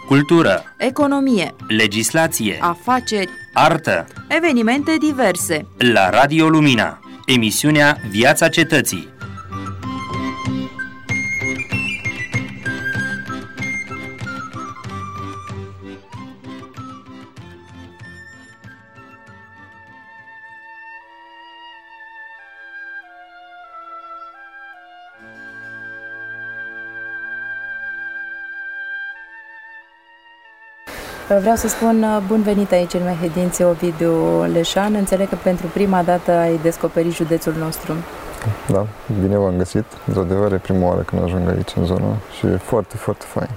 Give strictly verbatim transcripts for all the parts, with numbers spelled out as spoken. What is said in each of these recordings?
cultură, economie, legislație, afaceri, artă, evenimente diverse. La Radio Lumina, emisiunea Viața Cetății. Vreau să spun bun venit aici în Mehedinți, Ovidiu Leșan. Înțeleg că pentru prima dată ai descoperit județul nostru. Da, bine v-am găsit. Într-adevăr, e prima oară când ajung aici în zonă și e foarte, foarte fain.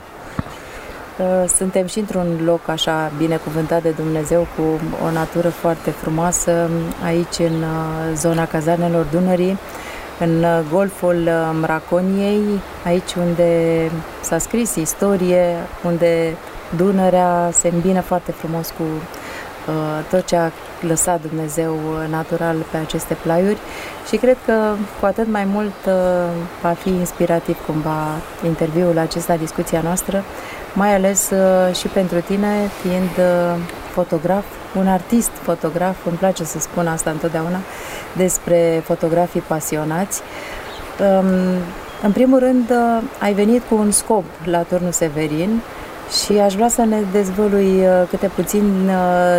Suntem și într-un loc așa binecuvântat de Dumnezeu, cu o natură foarte frumoasă, aici în zona Cazarnelor Dunării, în golful Mraconiei, aici unde s-a scris istorie, unde Dunărea se îmbină foarte frumos cu uh, tot ce a lăsat Dumnezeu natural pe aceste plaiuri și cred că cu atât mai mult uh, va fi inspirativ cumva interviul acesta, discuția noastră, mai ales uh, și pentru tine, fiind uh, fotograf, un artist fotograf, îmi place să spun asta întotdeauna despre fotografii pasionați. Um, în primul rând, uh, ai venit cu un scop la Turnul Severin și aș vrea să ne dezvălui câte puțin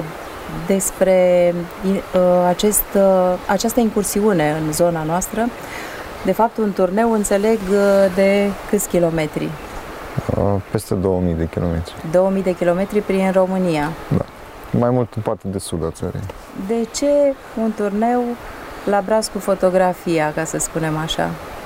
despre acest, această incursiune în zona noastră. De fapt, un turneu, înțeleg, de câți kilometri? Peste două mii de kilometri. două mii de kilometri prin România. Da, mai mult în partea de sud a țării. De ce un turneu la braț cu fotografia, ca să spunem așa?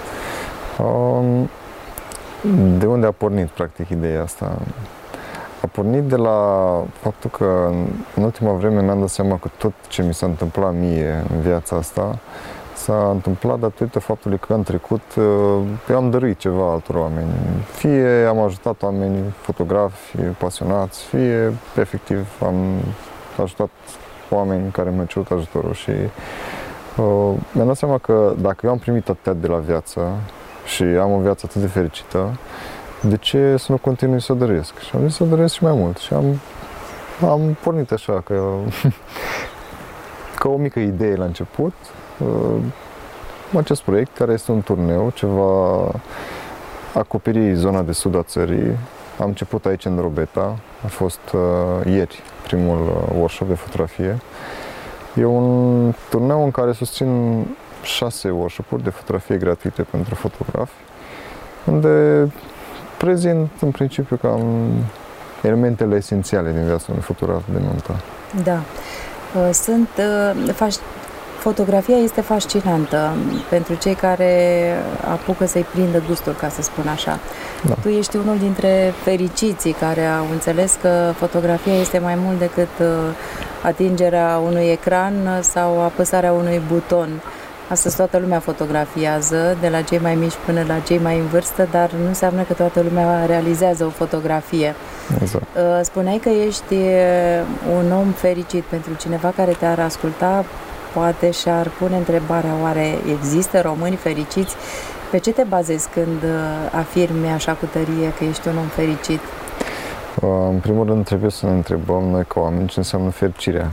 Um, De unde a pornit, practic, ideea asta? A pornit de la faptul că în ultima vreme mi-am dat seama că tot ce mi s-a întâmplat mie în viața asta s-a întâmplat datorită faptului că în trecut eu am dăruit ceva altor oameni. Fie am ajutat oameni, fotografi, pasionați, fie efectiv am ajutat oameni care mi-au cerut ajutorul și uh, mi-am dat seama că dacă eu am primit atâtea de la viață și am o viață atât de fericită, de ce să nu continui să dăruiesc? Și am zis să dăruiesc și mai mult. Și am, am pornit așa, că, ca o mică idee la început, acest proiect, care este un turneu ce va acoperi zona de sud a țării. Am început aici în Drobeta, a fost uh, ieri primul workshop de fotografie. E un turneu în care susțin șase workshop-uri de fotografie gratuite pentru fotografi, unde prezint în principiu cam elementele esențiale din viața unui fotograf de nuntă. Da. Sunt, fotografia este fascinantă pentru cei care apucă să-i prindă gustul, ca să spun așa. Da. Tu ești unul dintre fericiții care au înțeles că fotografia este mai mult decât atingerea unui ecran sau apăsarea unui buton. Astăzi toată lumea fotografiază, de la cei mai mici până la cei mai în vârstă, dar nu înseamnă că toată lumea realizează o fotografie. Exact. Spuneai că ești un om fericit. Pentru cineva care te-ar asculta, poate și-ar pune întrebarea, oare există români fericiți? Pe ce te bazezi când afirmi așa cu tărie că ești un om fericit? În primul rând trebuie să ne întrebăm noi ca oameni ce înseamnă fericirea.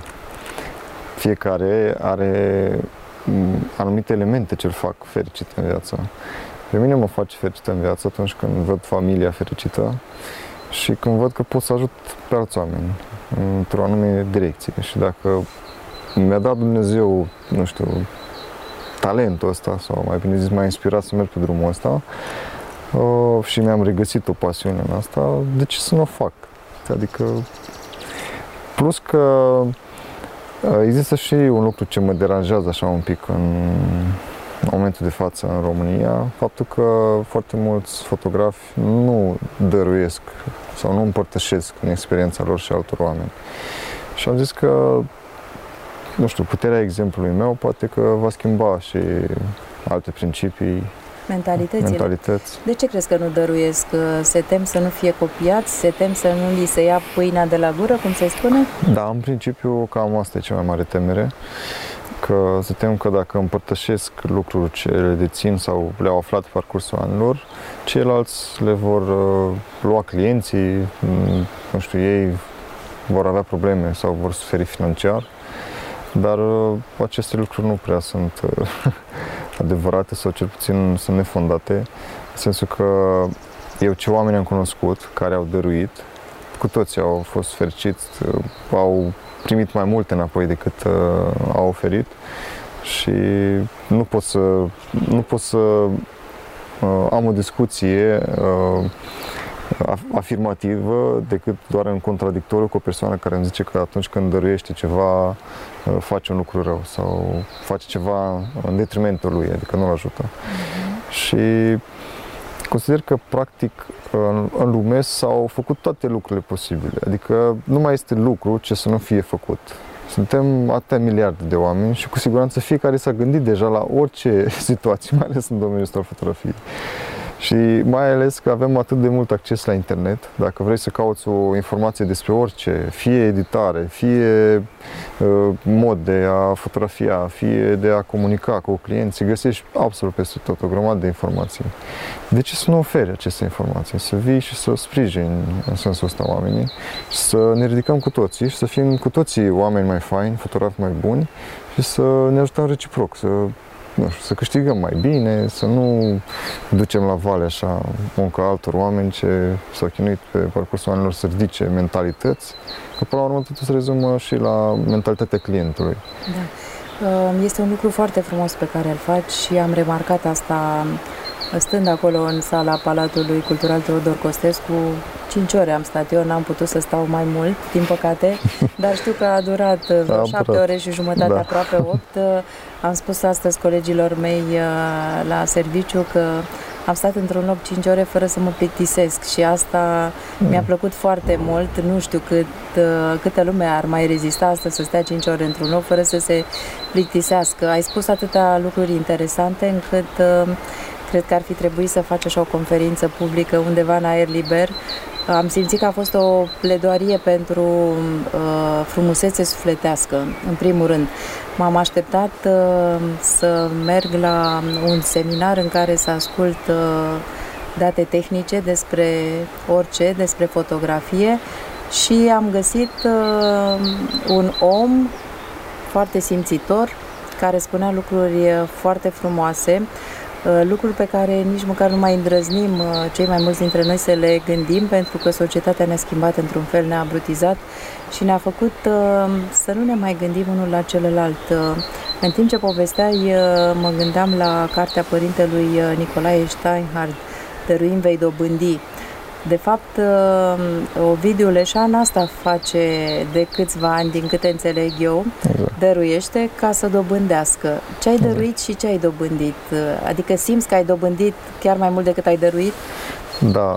Fiecare are anumite elemente ce îl fac fericit în viață. Pe mine mă face fericit în viață atunci când văd familia fericită și când văd că pot să ajut pe alți oameni într-o anume direcție. Și dacă mi-a dat Dumnezeu, nu știu, talentul ăsta, sau mai bine zis, m-a inspirat să merg pe drumul ăsta uh, și mi-am regăsit o pasiune în asta, de ce să nu o fac? Adică, plus că există și un lucru ce mă deranjează așa un pic în momentul de față în România, faptul că foarte mulți fotografi nu dăruiesc sau nu împărtășesc în experiența lor și altor oameni. Și am zis că, nu știu, puterea exemplului meu poate că va schimba și alte principii, mentalități. De ce crezi că nu dăruiesc? Se tem să nu fie copiați? Se tem să nu li se ia pâinea de la gură, cum se spune? Da, în principiu cam asta e cea mai mare temere. că se tem că dacă împărtășesc lucruri ce le dețin sau le-au aflat pe parcursul anilor, ceilalți le vor uh, lua clienții, nu știu, ei vor avea probleme sau vor suferi financiar, dar uh, aceste lucruri nu prea sunt uh, adevărate sau cel puțin sunt nefondate, în sensul că eu ce oameni am cunoscut care au dăruit, cu toții au fost fericiți, uh, au primit mai mult înapoi decât uh, au oferit și nu pot să, nu pot să uh, am o discuție uh, afirmativă decât doar în contradictoriu cu o persoană care îmi zice că atunci când dăruiește ceva uh, face un lucru rău sau face ceva în detrimentul lui, adică nu-l ajută. Mm-hmm. Și consider că practic în, în lume s-au făcut toate lucrurile posibile, adică nu mai este lucru ce să nu fie făcut. Suntem atâtea miliarde de oameni și cu siguranță fiecare s-a gândit deja la orice situație, mai ales în domeniul ăsta al fotografiei. Și mai ales că avem atât de mult acces la internet, dacă vrei să cauți o informație despre orice, fie editare, fie uh, mod de a fotografia, fie de a comunica cu clienții, găsești absolut peste tot o grămadă de informații. De ce să nu oferi aceste informații? Să vii și să sprijini în sensul ăsta oamenii, să ne ridicăm cu toții și să fim cu toții oameni mai faini, fotografi mai buni și să ne ajutăm reciproc, să nu știu, să câștigăm mai bine, să nu ducem la vale așa munca altor oameni ce s-au chinuit pe parcursul anilor să ridice mentalități, că până la urmă totul se rezumă și la mentalitatea clientului. Da. Este un lucru foarte frumos pe care îl faci și am remarcat asta stând acolo în sala Palatului Cultural Teodor Costescu. Cinci ore am stat eu, n-am putut să stau mai mult, din păcate, dar știu că a durat vreo șapte ore și jumătate, da. Aproape opt. Am spus astăzi colegilor mei la serviciu că am stat într-un loc cinci ore fără să mă plictisesc și asta mm. mi-a plăcut foarte mult. Nu știu cât, câtă lume ar mai rezista astăzi să stea cinci ore într-un loc fără să se plictisească. Ai spus atâtea lucruri interesante încât cred că ar fi trebuit să faci așa o conferință publică undeva în aer liber. Am simțit că a fost o pledoarie pentru uh, frumusețe sufletească, în primul rând. M-am așteptat uh, să merg la un seminar în care să ascult uh, date tehnice despre orice, despre fotografie și am găsit uh, un om foarte simțitor care spunea lucruri foarte frumoase, lucruri pe care nici măcar nu mai îndrăznim cei mai mulți dintre noi să le gândim, pentru că societatea ne-a schimbat într-un fel, ne-a abrutizat și ne-a făcut să nu ne mai gândim unul la celălalt. În timp ce povesteai, mă gândeam la cartea părintelui Nicolae Steinhardt, Dăruim vei dobândi. De fapt, Ovidiu Leșan asta face de câțiva ani, din câte înțeleg eu, exact. Dăruiește ca să dobândească. Ce ai dăruit exact. Și ce ai dobândit? Adică simți că ai dobândit chiar mai mult decât ai dăruit? Da,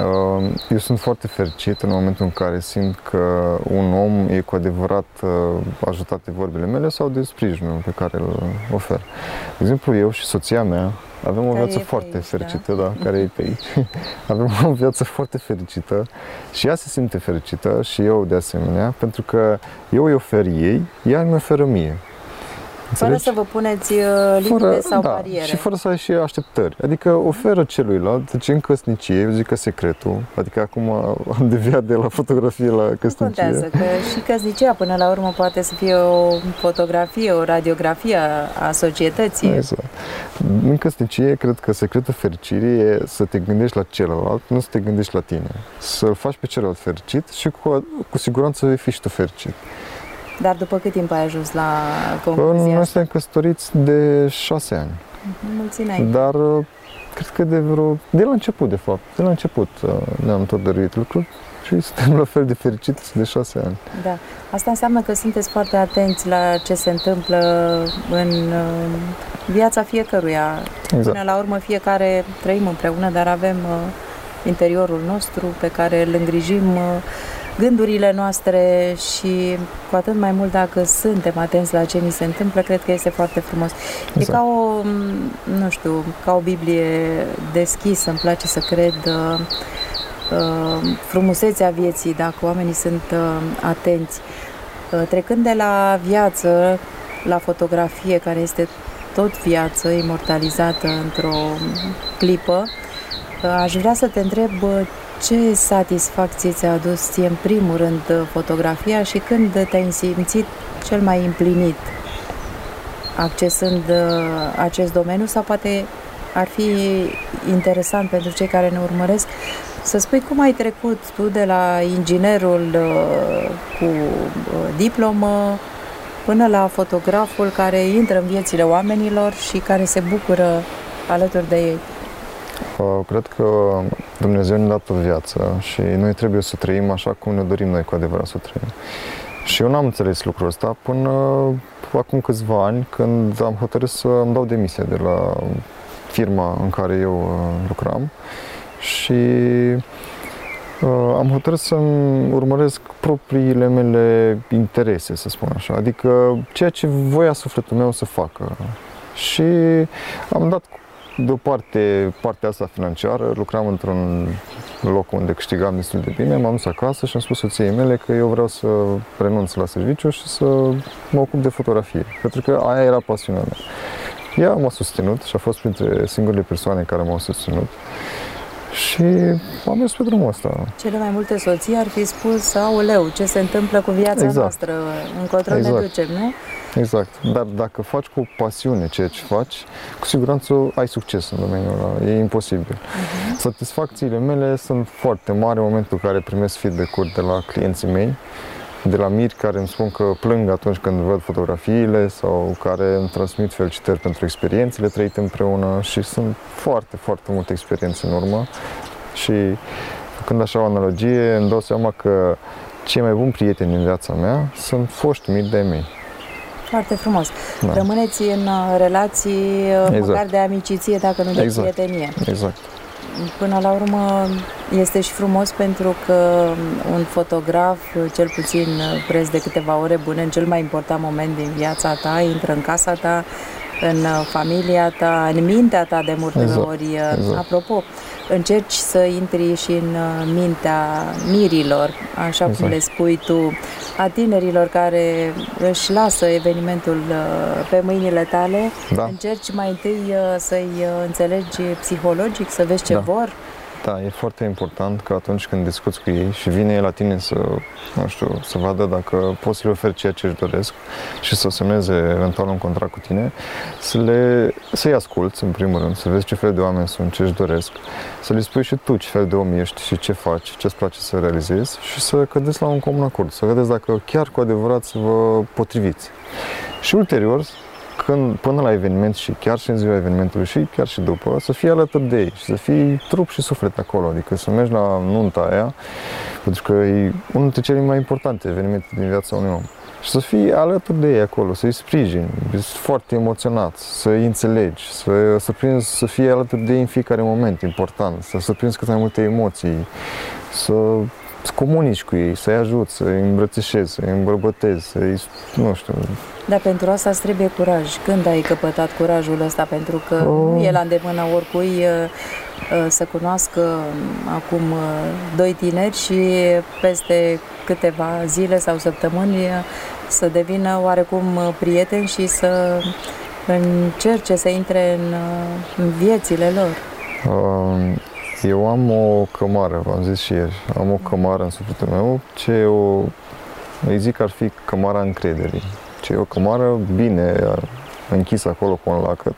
eu sunt foarte fericit în momentul în care simt că un om e cu adevărat ajutat de vorbile mele sau de sprijinul pe care îl ofer. De exemplu, eu și soția mea avem o viață foarte aici, fericită, da, da care e pe aici. Avem o viață foarte fericită și ea se simte fericită și eu de asemenea, pentru că eu îi ofer ei, ea îmi oferă mie. Înțelegi? Fără să vă puneți limite fără, sau da, bariere. Și fără să ai și așteptări. Adică oferă celuilalt, deci în căsnicie, eu zic că secretul, adică acum am deviat de la fotografie la căsnicie. Nu contează, că și căsnicia până la urmă poate să fie o fotografie, o radiografie a societății. Exact. În căsnicie, cred că secretul fericirii e să te gândești la celălalt, nu să te gândești la tine. Să-l faci pe celălalt fericit și cu, cu siguranță vei fi și tu fericit. Dar după cât timp ai ajuns la concluzia? Noi suntem căsătoriți de șase ani. Mulți înainte. Dar cred că de vreo... de la început, de fapt. De la început ne-am tot dăruit lucruri și suntem la fel de fericiți de șase ani. Da. Asta înseamnă că sunteți foarte atenți la ce se întâmplă în viața fiecăruia. Exact. Până la urmă fiecare trăim împreună, dar avem interiorul nostru pe care îl îngrijim, gândurile noastre și cu atât mai mult dacă suntem atenți la ce ni se întâmplă, cred că este foarte frumos. Exact. E ca o, nu știu, ca o Biblie deschisă, îmi place să cred, uh, frumusețea vieții, dacă oamenii sunt uh, atenți. Uh, trecând de la viață la fotografie, care este tot viață, imortalizată într-o clipă, aș vrea să te întreb ce satisfacție ți-a adus ție în primul rând fotografia și când te-ai simțit cel mai împlinit accesând acest domeniu, sau poate ar fi interesant pentru cei care ne urmăresc să spui cum ai trecut tu de la inginerul cu diplomă până la fotograful care intră în viețile oamenilor și care se bucură alături de ei. Cred că Dumnezeu ne-a dat o viață și noi trebuie să trăim așa cum ne dorim noi cu adevărat să trăim. Și eu n-am înțeles lucrul ăsta până acum câțiva ani, când am hotărât să îmi dau demisia de la firma în care eu lucram și am hotărât să-mi urmăresc propriile mele interese, să spun așa, adică ceea ce voia sufletul meu să facă. Și am dat deoparte partea asta financiară, lucram într-un loc unde câștigam destul de bine, m-am dus acasă și am spus soției mele că eu vreau să renunț la serviciu și să mă ocup de fotografie, pentru că aia era pasiunea mea. Ea m-a susținut și a fost printre singurele persoane care m-au susținut și am mers pe drumul ăsta. Cele mai multe soții ar fi spus, aoleu, ce se întâmplă cu viața exact. noastră, încotro exact. ne ducem, nu? Exact, dar dacă faci cu pasiune ceea ce faci, cu siguranță ai succes în domeniul ăla, e imposibil. Uh-huh. Satisfacțiile mele sunt foarte mari în momentul în care primesc feedback-uri de la clienții mei, de la miri care îmi spun că plâng atunci când văd fotografiile sau care îmi transmit felicitări pentru experiențele trăite împreună și sunt foarte, foarte multe experiențe în urmă și când așa o analogie îmi dau seama că cei mai buni prieteni din viața mea sunt foști miri de-ai mei. Foarte frumos. Da. Rămâneți în relații exact. măcar de amiciție, dacă nu de exact. prietenie. Exact. Până la urmă este și frumos pentru că un fotograf, cel puțin preț de câteva ore bune, în cel mai important moment din viața ta, intră în casa ta, în familia ta, în mintea ta de multe exact. ori. Exact. Apropo, încerci să intri și în mintea mirilor, așa cum exact. le spui tu, a tinerilor care își lasă evenimentul pe mâinile tale, da. încerci mai întâi să-i înțelegi psihologic, să vezi ce da. vor? Da, e foarte important că atunci când discuți cu ei și vine la tine să, nu știu, să vadă dacă poți să le oferi ceea ce își doresc și să semneze eventual un contract cu tine, să le, să-i asculți în primul rând, să vezi ce fel de oameni sunt, ce își doresc, să le spui și tu ce fel de om ești și ce faci, ce îți place să realizezi și să cădeți la un comun acord, să vedeți dacă chiar cu adevărat să vă potriviți. Și ulterior, când, până la eveniment și chiar și în ziua evenimentului și chiar și după, să fii alături de ei și să fii trup și suflet acolo, adică să mergi la nunta aia, pentru că e unul dintre cele mai importante evenimente din viața unui om. Și să fii alături de ei acolo, să-i sprijini, ești foarte emoționat, să-i înțelegi, să, să, prinzi, să fii alături de ei în fiecare moment important, să, să prinzi cât mai multe emoții, să să comunici cu ei, să-i ajuți, să-i îmbrățișezi, să-i îmbărbătezi, să-i, nu știu. Dar pentru asta îți trebuie curaj. Când ai căpătat curajul ăsta? Pentru că oh. nu e la îndemâna oricui să cunoască acum doi tineri și peste câteva zile sau săptămâni să devină oarecum prieteni și să încerce să intre în, în viețile lor. Um. Eu am o cămară, v-am zis și ieri, am o cămară în sufletul meu, ce o, îi zic că ar fi cămara încrederii, ce e o cămară bine închisă acolo cu un lacăt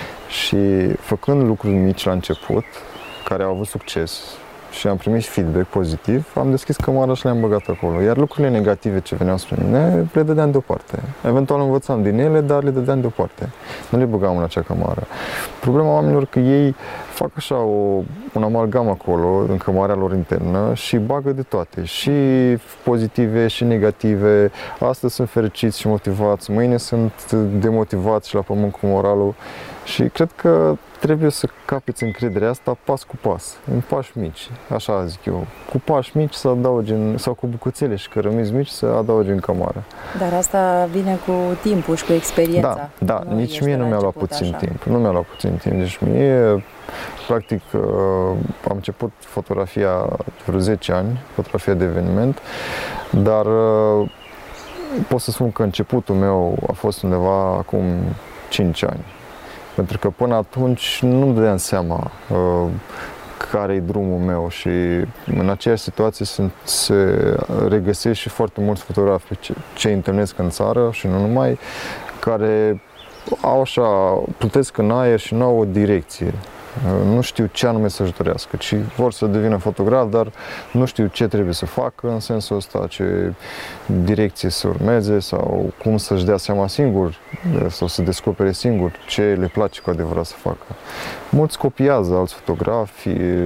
și făcând lucruri mici la început, care au avut succes și am primit feedback pozitiv, am deschis cămara și le-am băgat acolo, iar lucrurile negative ce veneau spre mine, le dădeam deoparte. Eventual învățam din ele, dar le dădeam deoparte. Nu le băgam în acea cămară. Problema oamenilor că ei fac așa o, un amalgam acolo, în cămara lor internă și bagă de toate, și pozitive și negative. Astăzi sunt fericiți și motivați, mâine sunt demotivați și la pământ cu moralul și cred că trebuie să capeți încrederea asta pas cu pas, în pași mici, așa zic eu. Cu pași mici să adaugi în, sau cu bucățele și cărămizi mici să adaugi în cămară. Dar asta vine cu timpul și cu experiența. Da, da, nici mie nu mi-a luat puțin așa. timp. Nu mi-a luat puțin timp. Deci mie, practic, am început fotografia de vreo zece ani, fotografia de eveniment, dar pot să spun că începutul meu a fost undeva acum cinci ani. Pentru că până atunci nu-mi dădeam seama uh, care e drumul meu și în aceeași situație se, se regăsesc și foarte mulți fotografi ce, ce întâlnesc în țară și nu numai, care au așa, plutesc în aer și nu au o direcție. Nu știu ce anume să-și dorească, ci vor să devină fotograf, dar nu știu ce trebuie să facă în sensul ăsta, ce direcție să urmeze sau cum să-și dea seama singur sau să descopere singur ce le place cu adevărat să facă. Mulți copiază alți fotografi,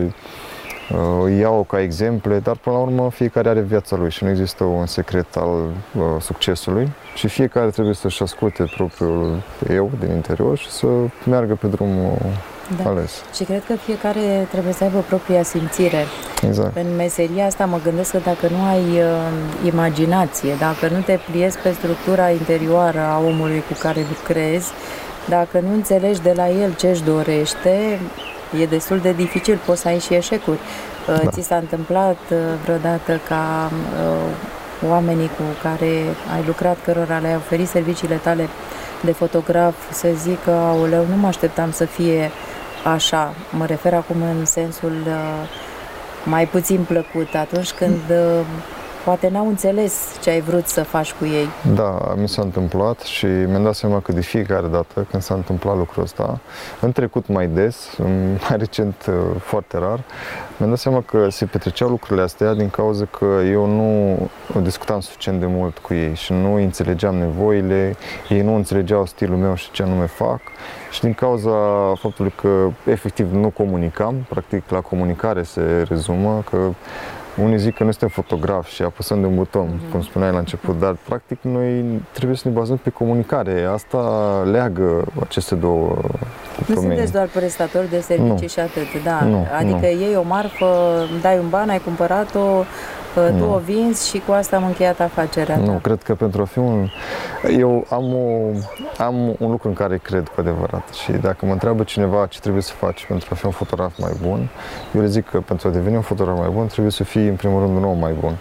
îi iau ca exemple, dar până la urmă fiecare are viața lui și nu există un secret al uh, succesului și fiecare trebuie să-și asculte propriul eu din interior și să meargă pe drumul da. ales. Și cred că fiecare trebuie să aibă propria simțire. Exact. În meseria asta mă gândesc că dacă nu ai uh, imaginație, dacă nu te pliezi pe structura interioară a omului cu care lucrezi, dacă nu înțelegi de la el ce își dorește, e destul de dificil, poți să ai și eșecuri. Da. Ți s-a întâmplat vreodată ca uh, oamenii cu care ai lucrat, cărora le-ai oferit serviciile tale de fotograf, să zică, aoleu, nu mă așteptam să fie așa. Mă refer acum în sensul uh, mai puțin plăcut, atunci când uh, poate n-au înțeles ce ai vrut să faci cu ei. Da, mi s-a întâmplat și mi-am dat seama că de fiecare dată când s-a întâmplat lucrul ăsta, în trecut mai des, mai recent foarte rar, mi-am dat seama că se petreceau lucrurile astea din cauza că eu nu discutam suficient de mult cu ei și nu înțelegeam nevoile, ei nu înțelegeau stilul meu și ce anume fac și din cauza faptului că efectiv nu comunicam, practic la comunicare se rezumă, că unii zic că nu suntem fotografi și apăsăm de un buton, mm-hmm. cum spuneai la început, dar practic noi trebuie să ne bazăm pe comunicare. Asta leagă aceste două nu domenii. Sunteți doar prestatori de servicii nu. și atât, da. Nu, adică nu. iei o marfă, dai un ban, ai cumpărat-o, tu nu. o vinzi și cu asta am încheiat afacerea ta. Nu, cred că pentru a fi un... Eu am, o, am un lucru în care cred cu adevărat și dacă mă întreabă cineva ce trebuie să faci pentru a fi un fotograf mai bun, eu le zic că pentru a deveni un fotograf mai bun trebuie să fii în primul rând un om mai bun.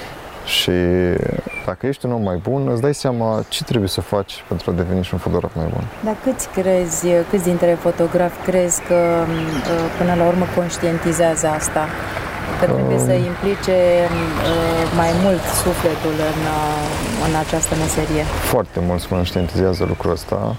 Și dacă ești un om mai bun, îți dai seama ce trebuie să faci pentru a deveni și un fotograf mai bun. Dar câți crezi, câți dintre fotografi crezi că până la urmă conștientizează asta? Că trebuie să implice mai mult sufletul în, în această meserie? Foarte mulți conștientizează lucrul ăsta.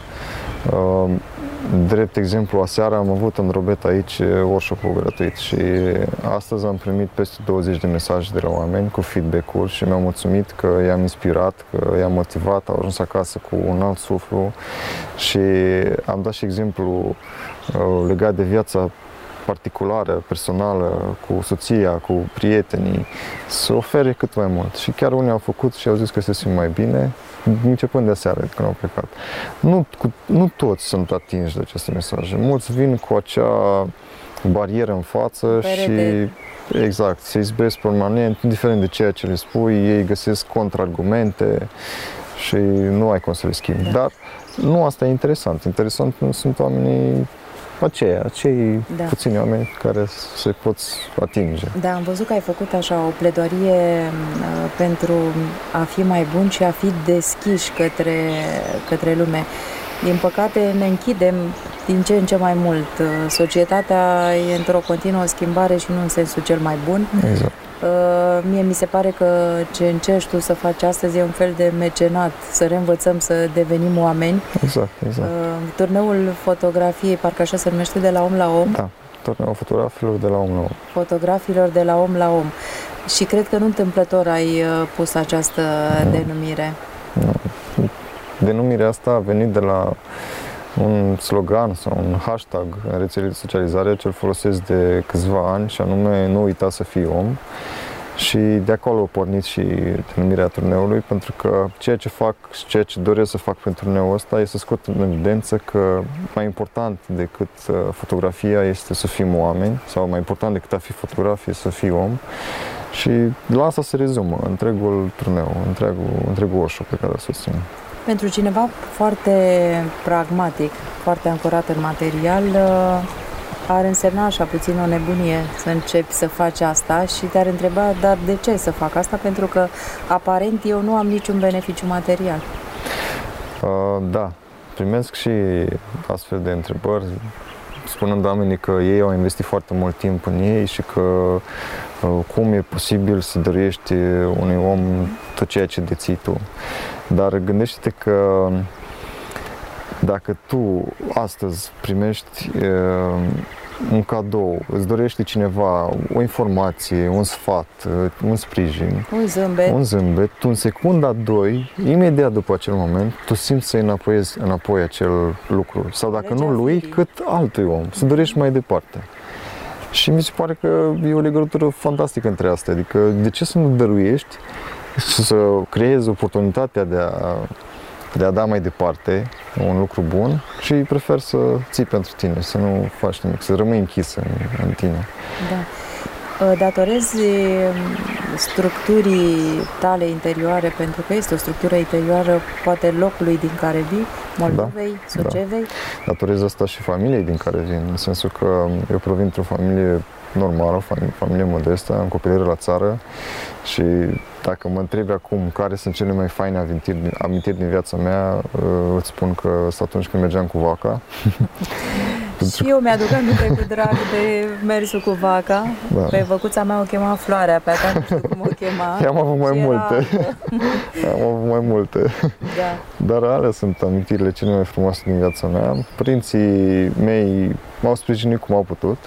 Drept exemplu, aseară am avut în Drobet aici workshop-ul gratuit și astăzi am primit peste douăzeci de mesaje de la oameni cu feedback-uri și mi-au mulțumit că i-am inspirat, că i-am motivat, au ajuns acasă cu un alt suflu și am dat și exemplu legat de viața particulară, personală, cu soția, cu prietenii, să ofere cât mai mult. Și chiar unii au făcut și au zis că se simt mai bine, începând de seară, când au plecat. Nu, cu, nu toți sunt atinși de aceste mesaje. Mulți vin cu acea barieră în față Perete. și exact, se izbesc permanent, indiferent de ceea ce le spui, ei găsesc contraargumente și nu ai cum să le schimbi. Da. Dar nu asta e interesant. Interesant sunt oamenii aceia, acei da. puțini oameni care se pot atinge. Da, am văzut că ai făcut așa o pledoarie uh, pentru a fi mai bun și a fi deschiși către, către lume. Din păcate ne închidem din ce în ce mai mult. Societatea e într-o continuă schimbare și nu în sensul cel mai bun. Exact. Uh, mie mi se pare că ce încerci tu să faci astăzi e un fel de mecenat, să reînvățăm să devenim oameni. Exact, exact. Uh, turneul fotografiei, parcă așa se numește, de la om la om. Da, turneul fotografilor de la om la om. Fotografilor de la om la om. Și cred că nu întâmplător ai pus această no. denumire. No. Denumirea asta a venit de la un slogan sau un hashtag în rețelele de socializare ce îl folosesc de câțiva ani și anume nu uita să fii om. Și de acolo a pornit și denumirea turneului, pentru că ceea ce fac și ceea ce doresc să fac pentru turneul ăsta este să scot în evidență că mai important decât fotografia este să fim oameni, sau mai important decât a fi fotograf este să fii om. Și la asta se rezumă întregul turneu, întregul, întregul workshop pe care îl susțin. Pentru cineva foarte pragmatic, foarte ancorat în material, ar însemna așa puțin o nebunie să începi să faci asta și te-ar întreba, dar de ce să fac asta? Pentru că aparent eu nu am niciun beneficiu material. Uh, da, primesc și astfel de întrebări, spunând oamenii că ei au investit foarte mult timp în ei și că uh, cum e posibil să dăruiești unui om tot ceea ce deții tu. Dar gândește-te că dacă tu astăzi primești uh, un cadou, îți dorește cineva o informație, un sfat, un sprijin, un zâmbet, un zâmbet, tu în secunda doi, imediat după acel moment, tu simți să-i înapoiezi înapoi acel lucru. Sau dacă nu lui, cât altui om, să dorești mai departe. Și mi se pare că e o legătură fantastică între astea. Adică de ce să nu dăruiești și să creezi oportunitatea de a, de a da mai departe un lucru bun și prefer să ții pentru tine, să nu faci nimic, să rămâi închisă în, în tine. Da. Datorezi structurii tale interioare, pentru că este o structură interioară, poate locului din care vii, Moldovei, da, Sucevei? Da. Datorez asta și familiei din care vin, în sensul că eu provin într-o familie normală, familie, familie modestă, am copilărie la țară și dacă mă întrebi acum care sunt cele mai faine amintiri, amintiri din viața mea, îți spun că sunt atunci când mergeam cu vaca. Și eu mi-aduc aminte cu drag de mersul cu vaca. Da. Pe văcuța mea o chema Floarea, pe a ta nu știu cum o chema. Eu am avut mai multe. Am avut mai multe. Da. Dar alea sunt amintirile cele mai frumoase din viața mea. Părinții mei m-au sprijinit cum au putut.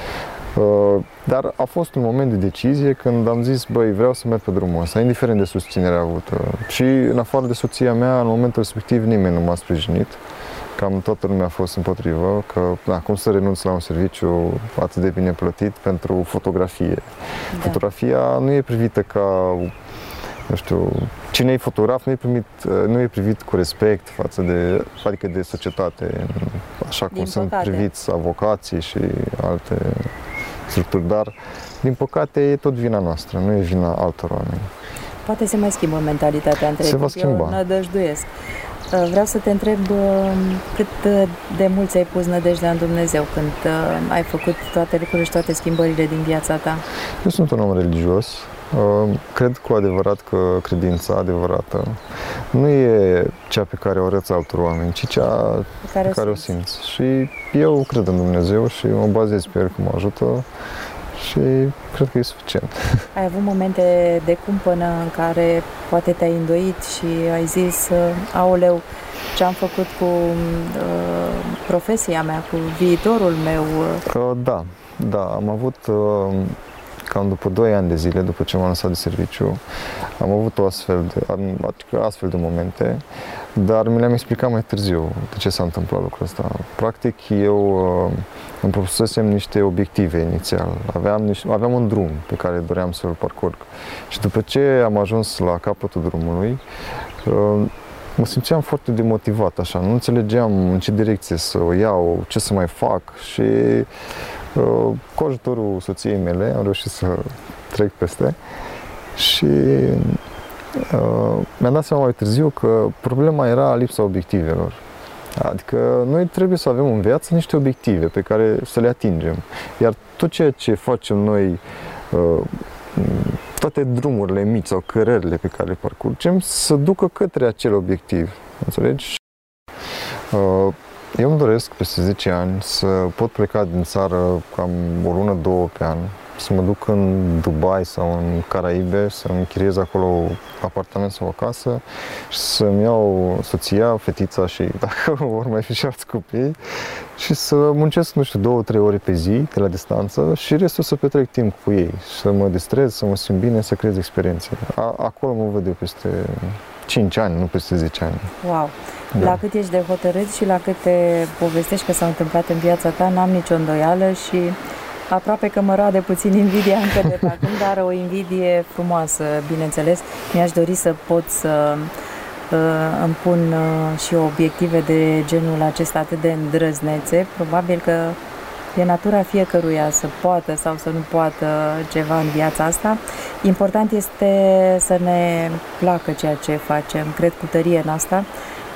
Dar a fost un moment de decizie când am zis, băi, vreau să merg pe drumul ăsta, indiferent de susținerea avută. Și în afară de soția mea, în momentul respectiv nimeni nu m-a sprijinit. Cam toată lumea a fost împotrivă, că da, cum să renunț la un serviciu atât de bine plătit pentru fotografie. Da. Fotografia nu e privită ca, nu știu, cine e fotograf nu e, primit, nu e privit cu respect față de, adică de societate, așa cum sunt priviți avocații și alte structuri, dar din păcate e tot vina noastră, nu e vina altor oameni. Poate se mai schimbă mentalitatea între se va schimba. Eu nădăjduiesc. Vreau să te întreb cât de mult ți-ai pus nădejdea în Dumnezeu când ai făcut toate lucrurile și toate schimbările din viața ta? Eu sunt un om religios. Cred cu adevărat că credința adevărată nu e cea pe care o arăți altor oameni, ci cea pe care, pe care o simți. Și eu cred în Dumnezeu și mă bazez pe El că mă ajută și cred că e suficient. Ai avut momente de cumpănă în care poate te-ai îndoit și ai zis, aoleu, ce am făcut cu uh, profesia mea, cu viitorul meu? Uh, da, da, am avut... Uh, Cam după doi ani de zile, după ce m-am lăsat de serviciu, am avut o astfel de, adică astfel de momente, dar mi le-am explicat mai târziu de ce s-a întâmplat lucrul ăsta. Practic, eu uh, îmi propusesem niște obiective inițial. Aveam, niște, aveam un drum pe care doream să-l parcurg. Și după ce am ajuns la capătul drumului, uh, mă simțeam foarte demotivat, așa. Nu înțelegeam în ce direcție să o iau, ce să mai fac și... Uh, cu ajutorul soției mele am reușit să trec peste și uh, mi-am dat seama mai târziu că problema era lipsa obiectivelor. Adică noi trebuie să avem în viață niște obiective pe care să le atingem. Iar tot ceea ce facem noi, uh, toate drumurile mici sau cărările pe care le parcurgem, să ducă către acel obiectiv. Înțelegi? Uh, Eu îmi doresc peste zece ani să pot pleca din țară cam o lună, două pe an, să mă duc în Dubai sau în Caraibe, să-mi închiriez acolo apartament sau o casă și să-mi iau soția, fetița și dacă vor mai fi și alți copii și să muncesc, nu știu, două, trei ore pe zi de la distanță și restul să petrec timp cu ei, să mă distrez, să mă simt bine, să creez experiențe. A, acolo mă văd eu peste cinci ani, nu peste zece ani. Wow! Da. La cât ești de hotărât și la cât te povestești că s-au întâmplat în viața ta, n-am nicio îndoială și aproape că mă roade puțin invidia încă de pe acum, dar o invidie frumoasă, bineînțeles. Mi-aș dori să pot să uh, îmi pun uh, și obiective de genul acesta atât de îndrăznețe. Probabil că e natura fiecăruia să poată sau să nu poată ceva în viața asta. Important este să ne placă ceea ce facem, cred cu tărie în asta.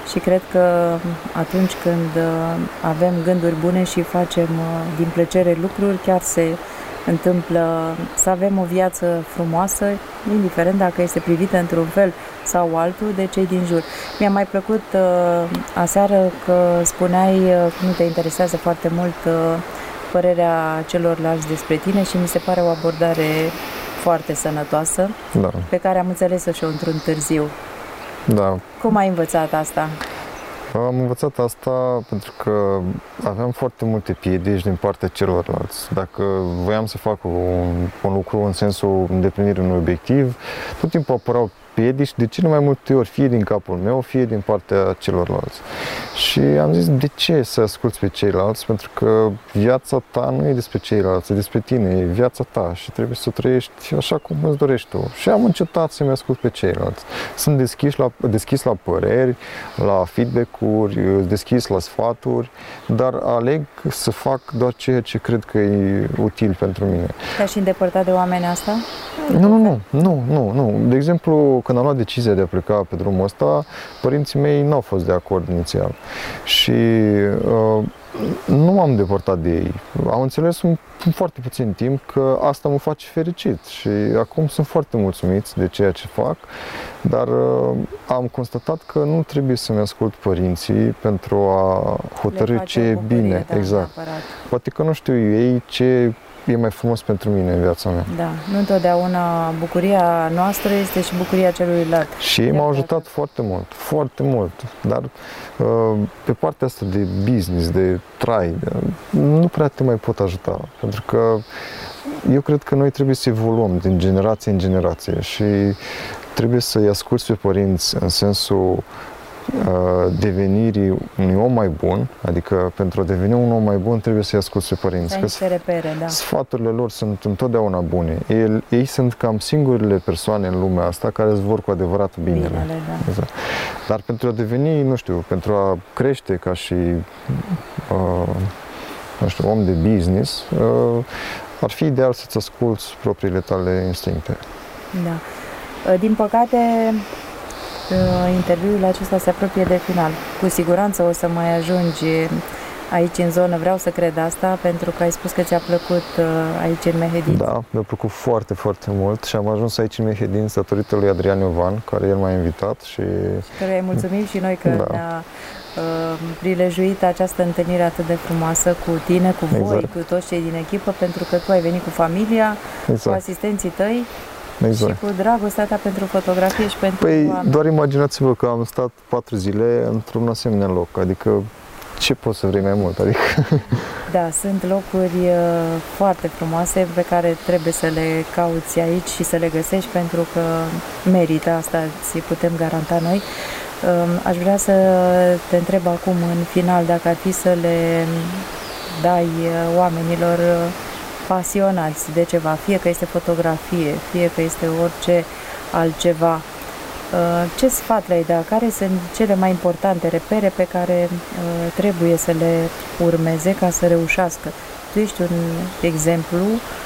și cred că atunci când avem gânduri bune și facem din plăcere lucruri, chiar se întâmplă să avem o viață frumoasă, indiferent dacă este privită într-un fel sau altul de cei din jur. Mi-a mai plăcut uh, aseară că spuneai uh, că nu te interesează foarte mult uh, părerea celorlalți despre tine și mi se pare o abordare foarte sănătoasă, da. Pe care am înțeles-o și eu într-un târziu. Da. Cum ai învățat asta? Am învățat asta pentru că aveam foarte multe piedici din partea celorlalți. Dacă voiam să fac un, un lucru în sensul îndeplinirii unui obiectiv, tot timpul apăreau piedici, de cele mai multe ori, fie din capul meu, fie din partea celorlalți. Și am zis, de ce să asculți pe ceilalți? Pentru că viața ta nu e despre ceilalți, e despre tine, e viața ta și trebuie să o trăiești așa cum îți dorești tu. Și am încetat să-mi ascult pe ceilalți. Sunt deschis la, deschis la păreri, la feedback-uri, deschis la sfaturi, dar aleg să fac doar ceea ce cred că e util pentru mine. Te-ai și îndepărtat de oamenii asta? Nu, nu, nu, nu, nu, nu. De exemplu, când am luat decizia de a pleca pe drumul ăsta, părinții mei n-au fost de acord inițial și uh, nu m-am depărtat de ei. Am înțeles în foarte puțin timp că asta mă face fericit și acum sunt foarte mulțumiți de ceea ce fac, dar uh, am constatat că nu trebuie să-mi ascult părinții pentru a hotărî ce e bine. Da, exact. Poate că nu știu ei ce e mai frumos pentru mine în viața mea. Da, nu întotdeauna bucuria noastră este și bucuria celuilalt. Și ei m-au ajutat foarte mult, foarte mult, dar pe partea asta de business, de trai, nu prea te mai pot ajuta, pentru că eu cred că noi trebuie să evoluăm din generație în generație și trebuie să-i asculți pe părinți în sensul devenirii unui om mai bun, adică pentru a deveni un om mai bun trebuie să-i asculți pe părinți. Că se repere, da. Sfaturile lor sunt întotdeauna bune. Ei, ei sunt cam singurele persoane în lumea asta care îți vor cu adevărat binele. Binele, da. Exact. Dar pentru a deveni, nu știu, pentru a crește ca și uh, nu știu, om de business, uh, ar fi ideal să-ți asculți propriile tale instincte. Da. Din păcate, interviul acesta se apropie de final. Cu siguranță o să mai ajungi aici în zonă, vreau să cred asta, pentru că ai spus că ți-a plăcut aici în Mehedinți. Da, mi-a plăcut foarte, foarte mult și am ajuns aici în Mehedinți datorită lui Adrian Iovan, care el m-a invitat și... Care îi mulțumim și noi că da. ne-a uh, prilejuit această întâlnire atât de frumoasă cu tine, cu voi, exact. Cu toți cei din echipă, pentru că tu ai venit cu familia, exact. Cu asistenții tăi. Exact. Și cu dragostea ta pentru fotografie și pentru Păi oameni. Doar imaginați-vă că am stat patru zile într-un asemenea loc, adică ce poți să vrei mai mult? Adică... Da, sunt locuri uh, foarte frumoase pe care trebuie să le cauți aici și să le găsești pentru că merită, asta ți putem garanta noi. Uh, aș vrea să te întreb acum în final dacă ar fi să le dai uh, oamenilor uh, pasionați de ceva, fie că este fotografie, fie că este orice altceva. Ce sfat le-ai da? Care sunt cele mai importante repere pe care trebuie să le urmeze ca să reușească? Tu ești un exemplu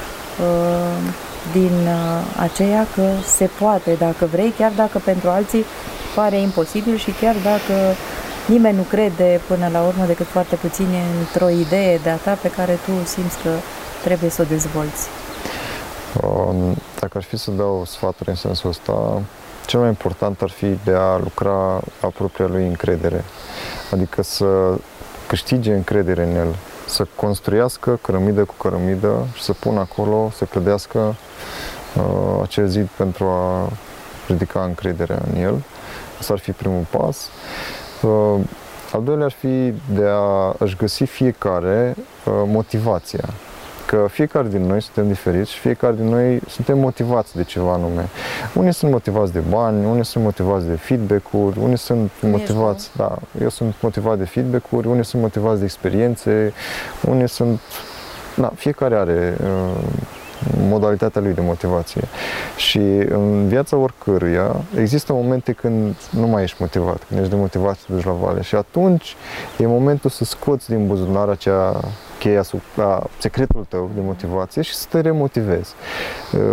din aceea că se poate dacă vrei, chiar dacă pentru alții pare imposibil și chiar dacă nimeni nu crede până la urmă decât foarte puțini într-o idee de-a ta pe care tu simți că trebuie să o dezvolți. Dacă ar fi să dau sfaturi în sensul ăsta, cel mai important ar fi de a lucra la propria lui încredere. Adică să câștige încredere în el, să construiască cărămidă cu cărămidă și să pună acolo, să clădească uh, acel zid pentru a ridica încrederea în el. Asta ar fi primul pas. Uh, al doilea ar fi de a își găsi fiecare uh, motivația. Că fiecare din noi suntem diferiți și fiecare din noi suntem motivați de ceva anume. Unii sunt motivați de bani, unii sunt motivați de feedback-uri, unii sunt motivați, da, eu sunt motivat de feedback-uri, unii sunt motivați de experiențe, unii sunt, da, fiecare are uh, modalitatea lui de motivație. Și în viața oricăruia există momente când nu mai ești motivat, când ești demotivat și te duci la vale și atunci e momentul să scoți din buzunar acea cheia, secretul tău de motivație și să te remotivezi.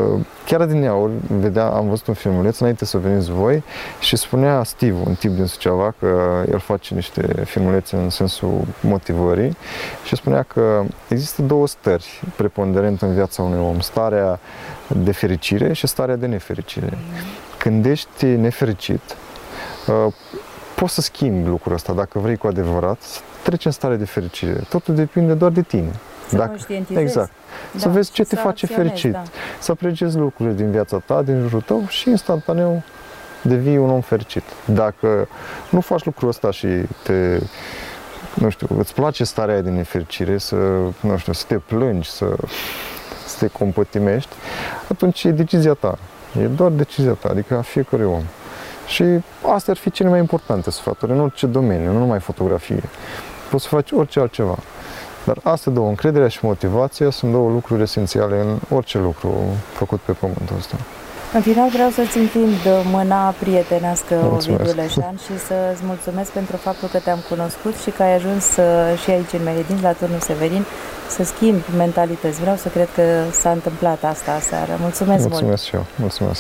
chiar adineauri, vedea, am văzut un filmuleț înainte să veniți voi și spunea Steve, un tip din Suceava, că el face niște filmulețe în sensul motivării și spunea că există două stări preponderente în viața unui om, starea de fericire și starea de nefericire. Când ești nefericit, poți să schimbi lucrul ăsta, dacă vrei cu adevărat, să treci în stare de fericire. Totul depinde doar de tine. Să dacă, conștientizezi. Exact. Da, să vezi ce te face fericit. Da. Să apreciezi lucrurile din viața ta, din jurul tău și instantaneu devii un om fericit. Dacă nu faci lucrul ăsta și te, nu știu, îți place starea aia de nefericire, să, nu știu, să te plângi, să, să te compătimești, atunci e decizia ta. E doar decizia ta, adică a fiecărui om. Și astea ar fi cele mai importante sfaturi în orice domeniu, nu numai fotografie. Poți să faci orice altceva. Dar astea două, încrederea și motivația, sunt două lucruri esențiale în orice lucru făcut pe pământul ăsta. În final vreau să-ți întind mâna prietenească, Ovidiu Leșan, și să-ți mulțumesc pentru faptul că te-am cunoscut și că ai ajuns și aici în Mehedinți, la Turnul Severin, să schimbi mentalități. Vreau să cred că s-a întâmplat asta aseară. Mulțumesc, mulțumesc mult! Mulțumesc și eu! Mulțumesc!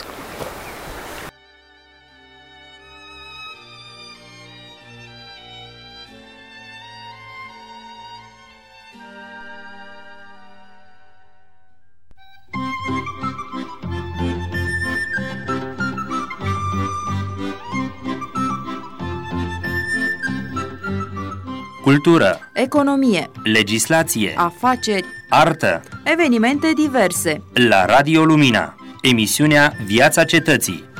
Cultură, economie, legislație, afaceri, artă, evenimente diverse. La Radio Lumina, emisiunea Viața Cetății.